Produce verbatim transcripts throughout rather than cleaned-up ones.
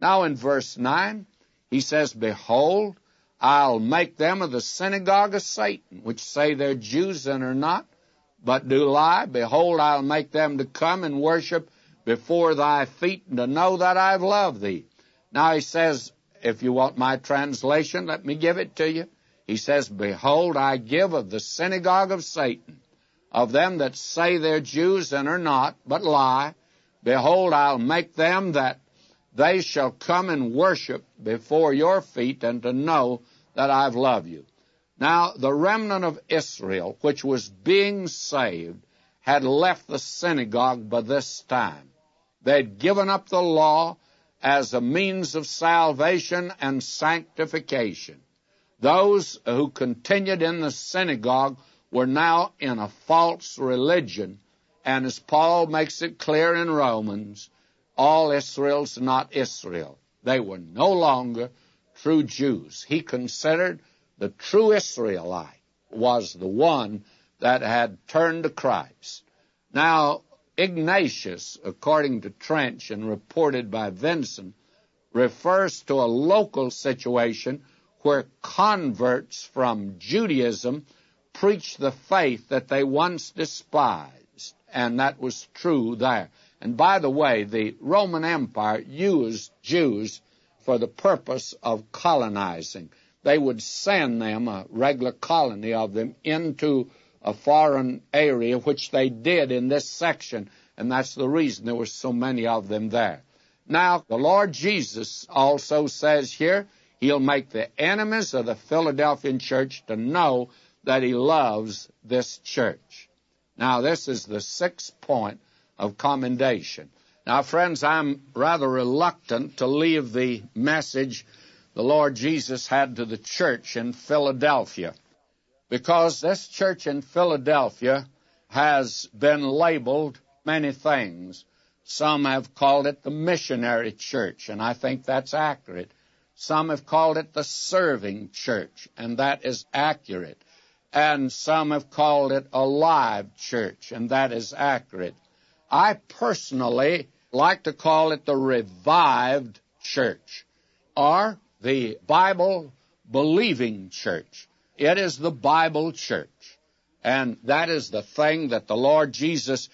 Now in verse nine, he says, Behold, I'll make them of the synagogue of Satan, which say they're Jews and are not, but do lie. Behold, I'll make them to come and worship before thy feet, and to know that I've loved thee. Now he says, if you want my translation, let me give it to you. He says, Behold, I give of the synagogue of Satan, of them that say they're Jews and are not, but lie. Behold, I'll make them that they shall come and worship before your feet, and to know that I've loved you. Now, the remnant of Israel, which was being saved, had left the synagogue by this time. They'd given up the law as a means of salvation and sanctification. Those who continued in the synagogue were now in a false religion, and as Paul makes it clear in Romans, all Israel's not Israel. They were no longer true Jews. He considered the true Israelite was the one that had turned to Christ. Now, Ignatius, according to Trench and reported by Vincent, refers to a local situation where converts from Judaism preached the faith that they once despised, and that was true there. And by the way, the Roman Empire used Jews for the purpose of colonizing. They would send them, a regular colony of them, into a foreign area, which they did in this section, and that's the reason there were so many of them there. Now, the Lord Jesus also says here, He'll make the enemies of the Philadelphian church to know that He loves this church. Now, this is the sixth point of commendation. Now, friends, I'm rather reluctant to leave the message the Lord Jesus had to the church in Philadelphia, because this church in Philadelphia has been labeled many things. Some have called it the missionary church, and I think that's accurate. Some have called it the serving church, and that is accurate. And some have called it a live church, and that is accurate. I personally like to call it the revived church, or the Bible-believing church. It is the Bible church, and that is the thing that the Lord Jesus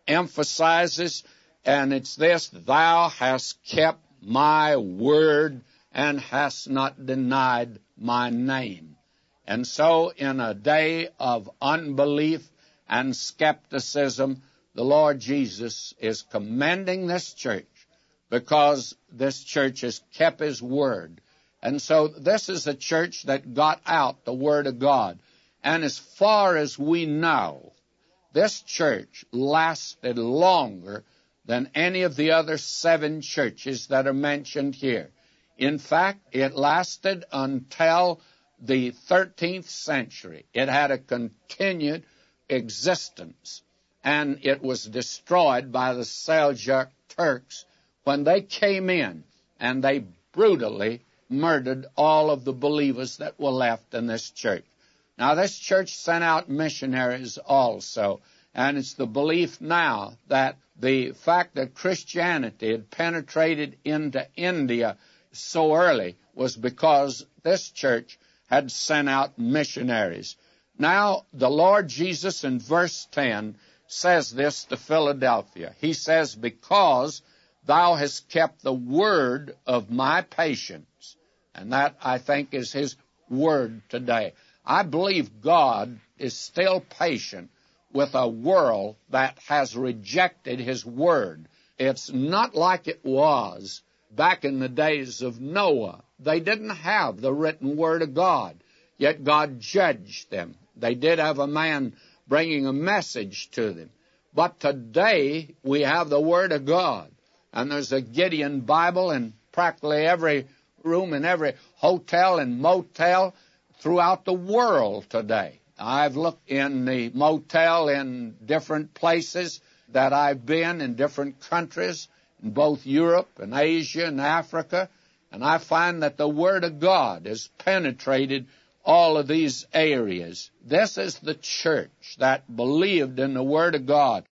emphasizes, and it's this: Thou hast kept my word and hast not denied my name. And so in a day of unbelief and skepticism, the Lord Jesus is commending this church because this church has kept His word. And so this is a church that got out the Word of God. And as far as we know, this church lasted longer than any of the other seven churches that are mentioned here. In fact, it lasted until the thirteenth century. It had a continued existence, and it was destroyed by the Seljuk Turks when they came in, and they brutally murdered all of the believers that were left in this church. Now, this church sent out missionaries also, and it's the belief now that the fact that Christianity had penetrated into India so early was because this church had sent out missionaries. Now, the Lord Jesus in verse ten says this to Philadelphia. He says, Because thou hast kept the word of my patience. And that, I think, is His word today. I believe God is still patient with a world that has rejected His word. It's not like it was back in the days of Noah. They didn't have the written word of God, yet God judged them. They did have a man bringing a message to them. But today, we have the word of God, and there's a Gideon Bible in practically every room in every hotel and motel throughout the world today. I've looked in the motel in different places that I've been in different countries, in both Europe and Asia and Africa, and I find that the Word of God has penetrated all of these areas. This is the church that believed in the Word of God.